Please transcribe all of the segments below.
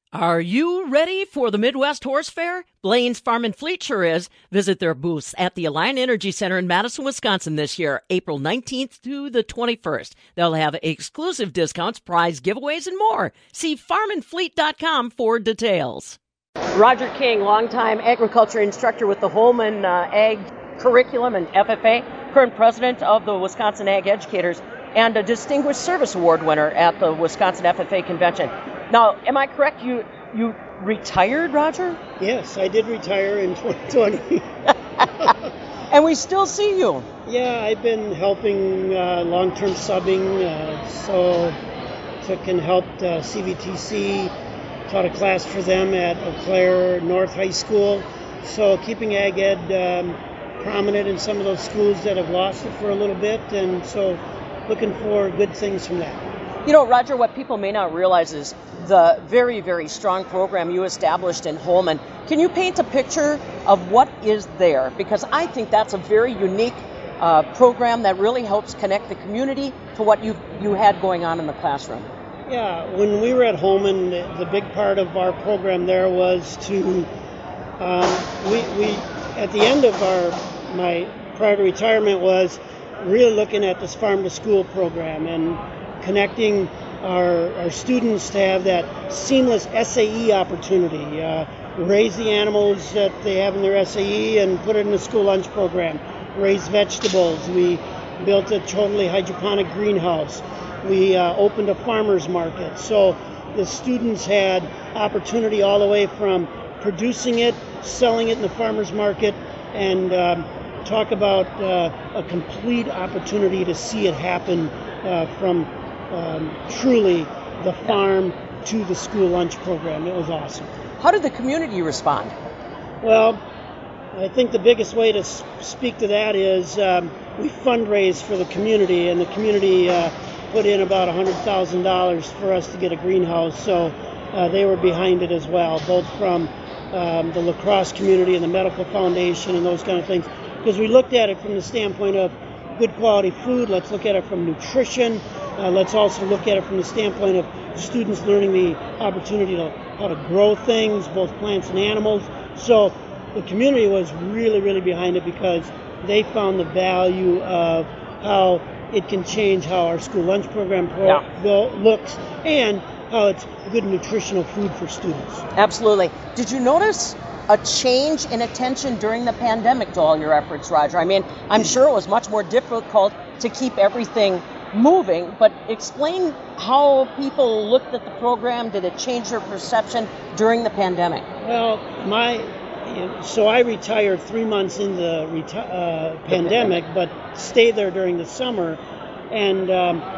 Are you ready for the Midwest Horse Fair? Blaine's Farm and Fleet sure is. Visit their booths at the Alliant Energy Center in Madison, Wisconsin this year, April 19th to the 21st. They'll have exclusive discounts, prize giveaways, and more. See farmandfleet.com for details. Roger King, longtime agriculture instructor with the Holman Ag Curriculum and FFA, current president of the Wisconsin Ag Educators, and a Distinguished Service Award winner at the Wisconsin FFA Convention. Now, am I correct? You retired, Roger? Yes, I did retire in 2020. And we still see you. Yeah, I've been helping long-term subbing, so took and helped CVTC, taught a class for them at Eau Claire North High School. So keeping Ag Ed prominent in some of those schools that have lost it for a little bit, and so looking for good things from that. You know, Roger, what people may not realize is the very, very strong program you established in Holman. Can you paint a picture of what is there? Because I think that's a very unique program that really helps connect the community to what you had going on in the classroom. Yeah, when we were at Holman, the big part of our program there was to, we at the end of my prior to retirement was really looking at this farm to school program and connecting our students to have that seamless SAE opportunity, raise the animals that they have in their SAE and put it in the school lunch program, raise vegetables. We built a totally hydroponic greenhouse. We opened a farmer's market. So the students had opportunity all the way from producing it, selling it in the farmer's market, and talk about a complete opportunity to see it happen from truly the farm to the school lunch program. It was awesome. How did the community respond? Well, I think the biggest way to speak to that is we fundraised for the community, and the community put in about $100,000 for us to get a greenhouse, so they were behind it as well, both from the lacrosse community and the medical foundation and those kind of things, because we looked at it from the standpoint of good quality food. Let's look at it from nutrition. Let's also look at it from the standpoint of students learning the opportunity to how to grow things, both plants and animals. So the community was really, really behind it because they found the value of how it can change how our school lunch program looks and how it's good nutritional food for students. Absolutely. Did you notice a change in attention during the pandemic to all your efforts, Roger? I mean, I'm sure it was much more difficult to keep everything moving, but explain how people looked at the program. Did it change their perception during the pandemic? Well, so I retired 3 months into the pandemic, but stayed there during the summer, and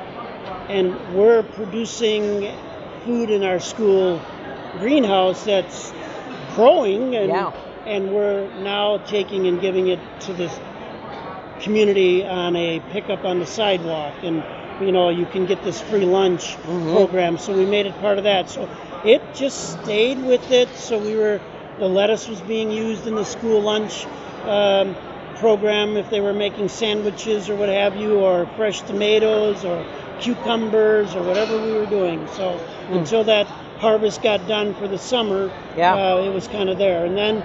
we're producing food in our school greenhouse that's growing, and we're now taking and giving it to this community on a pickup on the sidewalk, and you can get this free lunch program, so we made it part of that. So it just stayed with it. So the lettuce was being used in the school lunch program if they were making sandwiches or what have you, or fresh tomatoes or cucumbers or whatever we were doing. So until that harvest got done for the summer, it was kind of there. And then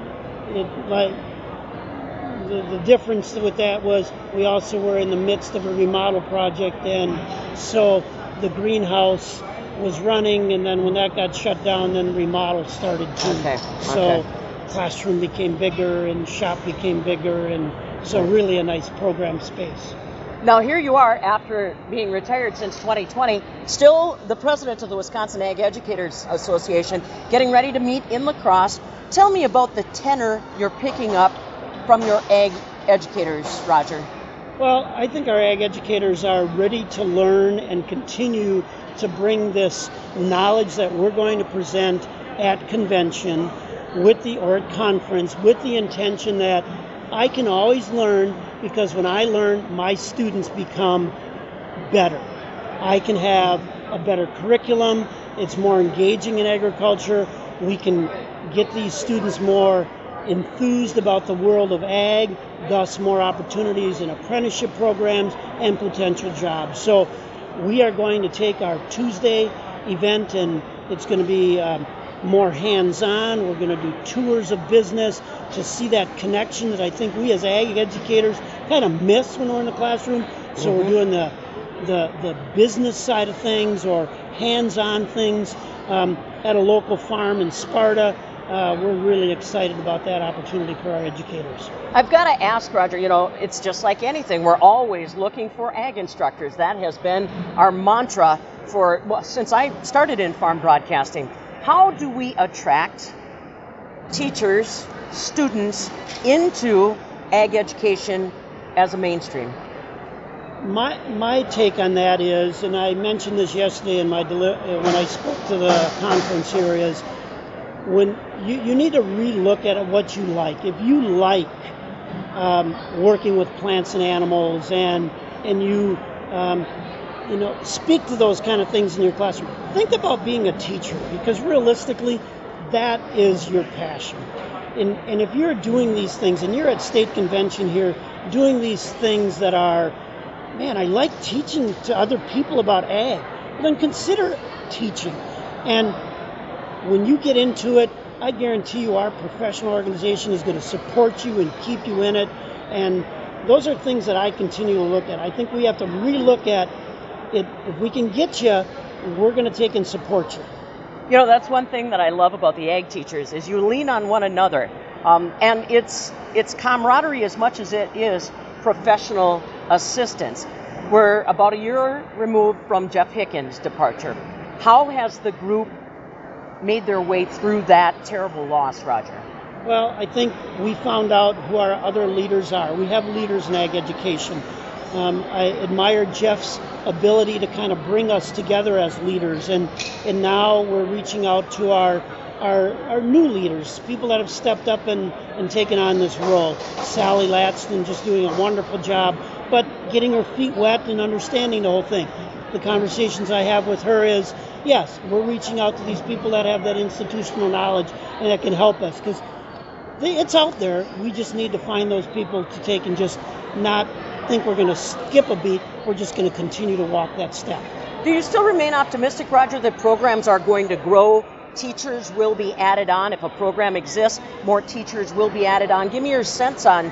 the difference with that was we also were in the midst of a remodel project, and so the greenhouse was running, and then when that got shut down, then remodel started too. So classroom became bigger and shop became bigger, and so really a nice program space. Now here you are, after being retired since 2020, still the president of the Wisconsin Ag Educators Association, getting ready to meet in La Crosse. Tell me about the tenor you're picking up from your ag educators, Roger. Well, I think our ag educators are ready to learn and continue to bring this knowledge that we're going to present at convention or at conference with the intention that I can always learn, because when I learn, my students become better. I can have a better curriculum. It's more engaging in agriculture. We can get these students more enthused about the world of ag, thus more opportunities in apprenticeship programs and potential jobs. So we are going to take our Tuesday event and It's going to be more hands-on. We're going to do tours of business to see that connection that I think we as ag educators kind of miss when we're in the classroom. So we're doing the business side of things or hands-on things at a local farm in Sparta. We're really excited about that opportunity for our educators. I've got to ask, Roger, it's just like anything. We're always looking for ag instructors. That has been our mantra since I started in farm broadcasting. How do we attract teachers, students into ag education as a mainstream? My take on that is, and I mentioned this yesterday when I spoke to the conference here, is when you need to relook at what you like. If you like working with plants and animals, and you speak to those kind of things in your classroom, think about being a teacher, because realistically, that is your passion. And if you're doing these things, and you're at state convention here doing these things that are, man, I like teaching to other people about ag, then consider teaching. And when you get into it, I guarantee you our professional organization is going to support you and keep you in it. And those are things that I continue to look at. I think we have to relook at it. If we can get you, we're going to take and support you. That's one thing that I love about the ag teachers is you lean on one another. And it's camaraderie as much as it is professional assistance. We're about a year removed from Jeff Hickens' departure. How has the group made their way through that terrible loss, Roger? Well, I think we found out who our other leaders are. We have leaders in ag education. I admire Jeff's ability to kind of bring us together as leaders, and now we're reaching out to our new leaders, people that have stepped up and taken on this role. Sally Latston just doing a wonderful job, but getting her feet wet and understanding the whole thing. The conversations I have with her is, yes, we're reaching out to these people that have that institutional knowledge and that can help us, because it's out there. We just need to find those people to take and just not think we're going to skip a beat. We're just going to continue to walk that step. Do you still remain optimistic, Roger, that programs are going to grow? Teachers will be added on. If a program exists, more teachers will be added on. Give me your sense on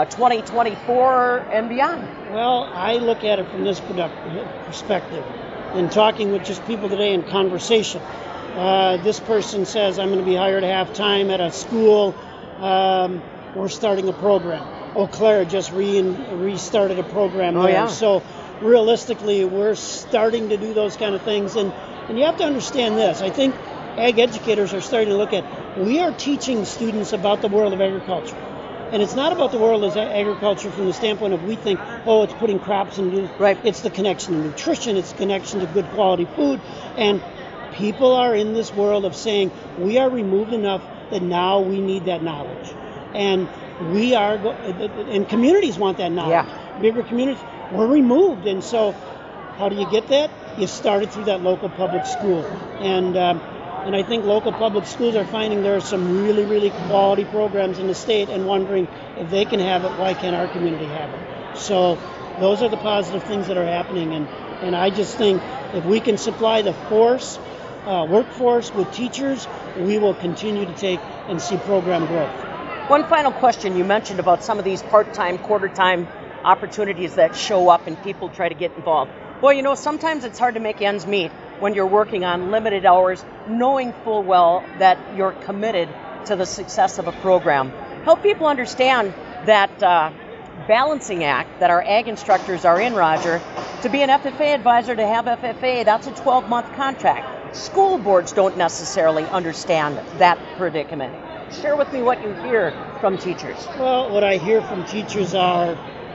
2024 and beyond. Well, I look at it from this perspective. In talking with just people today in conversation, this person says, I'm going to be hired half-time at a school. We're starting a program. Eau Claire just restarted a program there. Yeah. So realistically, we're starting to do those kind of things. And you have to understand this. I think ag educators are starting to look at, we are teaching students about the world of agriculture. And it's not about the world of agriculture from the standpoint of we think, it's putting crops in. Right. It's the connection to nutrition. It's the connection to good quality food. And people are in this world of saying, we are removed enough that now we need that knowledge. And we are, and communities want that knowledge. Yeah. Bigger communities, we're removed. And so how do you get that? You started through that local public school. And I think local public schools are finding there are some really, really quality programs in the state and wondering if they can have it, why can't our community have it? So those are the positive things that are happening. And I just think if we can supply the workforce with teachers, we will continue to take and see program growth. One final question. You mentioned about some of these part-time, quarter-time opportunities that show up and people try to get involved. Boy, sometimes it's hard to make ends meet when you're working on limited hours, knowing full well that you're committed to the success of a program. Help people understand that balancing act that our ag instructors are in, Roger. To be an FFA advisor, to have FFA, that's a 12-month contract. School boards don't necessarily understand that predicament. Share with me what you hear from teachers. Well, what I hear from teachers are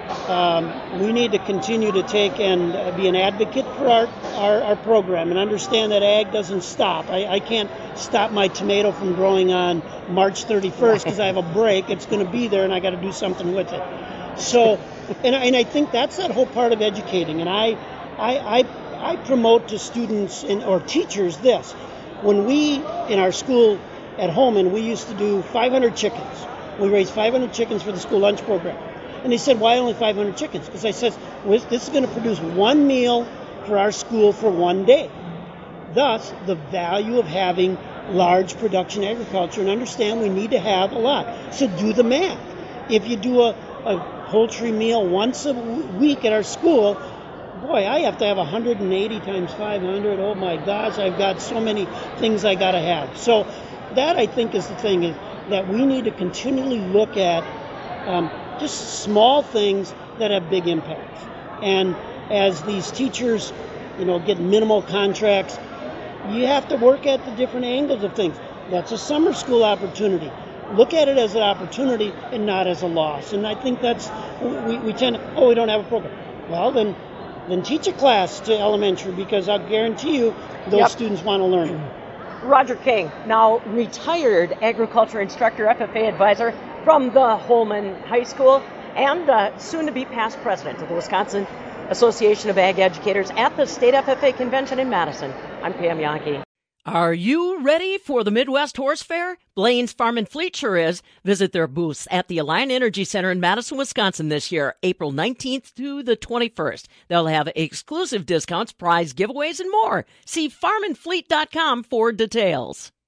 we need to continue to take and be an advocate for our program and understand that ag doesn't stop. I can't stop my tomato from growing on March 31st because I have a break. It's going to be there and I got to do something with it. So, and I think that's that whole part of educating. And I promote to students or teachers this. When we, in our school at home, and we used to do 500 chickens. We raised 500 chickens for the school lunch program. And they said, why only 500 chickens? Because I said, this is going to produce one meal for our school for one day. thus the value of having large production agriculture, and understand we need to have a lot. So do the math. If you do a poultry meal once a week at our school, boy, I have to have 180 times 500. Oh my gosh, I've got so many things I got to have. So that, I think, is the thing, is that we need to continually look at just small things that have big impacts. And as these teachers, get minimal contracts, you have to work at the different angles of things. That's a summer school opportunity. Look at it as an opportunity and not as a loss. And I think that's, we tend to, we don't have a program. Well, then teach a class to elementary, because I'll guarantee you those students want to learn it. Roger King, now retired agriculture instructor, FFA advisor from the Holman High School, and soon to be past president of the Wisconsin Association of Ag Educators at the State FFA Convention in Madison. I'm Pam Yankee. Are you ready for the Midwest Horse Fair? Blaine's Farm and Fleet sure is. Visit their booths at the Alliant Energy Center in Madison, Wisconsin this year, April 19th to the 21st. They'll have exclusive discounts, prize giveaways, and more. See farmandfleet.com for details.